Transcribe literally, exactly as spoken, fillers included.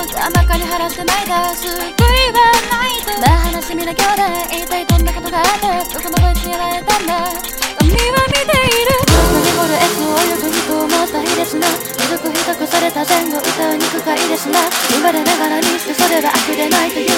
甘かに晴らしてないだ救いはないとまあ話見なきゃで一体どんなことがあってどこまで知られたんだ神は見ている僕にこる S を泳ぐ人を持った日ですな未熟比較された前後歌うにくかいですな言われながらにしてそれは悪でないという